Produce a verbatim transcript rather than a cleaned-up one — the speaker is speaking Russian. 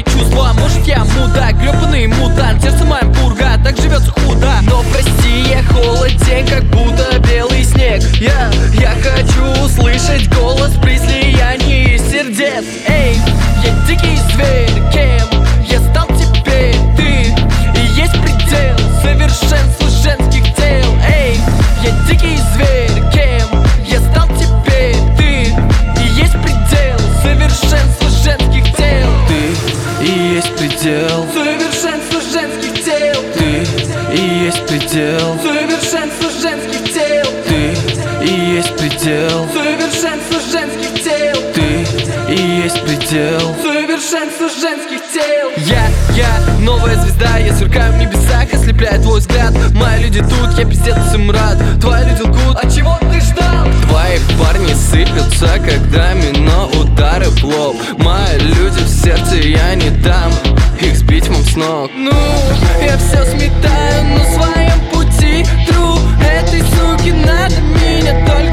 чувства. Может я мудак, гребаный мутант, сердце моим пурга, так живется худо. Но прости, я холоден, как будто белый снег. Я, я хочу услышать голос при слиянии сердец. Эй, я дикий зверь, кем я стал теперь? Ты и есть предел совершенства женских тел. Эй, я дикий зверь, кем я стал теперь? Ты и есть предел совершенства женских тел. Ты и есть предел совершенства женских тел. Ты и есть предел совершенства женских тел. Ты и есть предел совершенства женских тел. Ты и есть предел совершенства женских тел. Я, я, новая звезда, я сверкаю в небесах, ослепляет твой взгляд. Мои люди тут, я пиздец им рад. Твои люди лгут, а чего ты ждал? Твои парни сыпятся, когда мино удары в лоб. Мои люди в сердце, я не дам их сбить вам с ног. Ну, я все сметаю на своем пути. Тру, этой суки надо меня только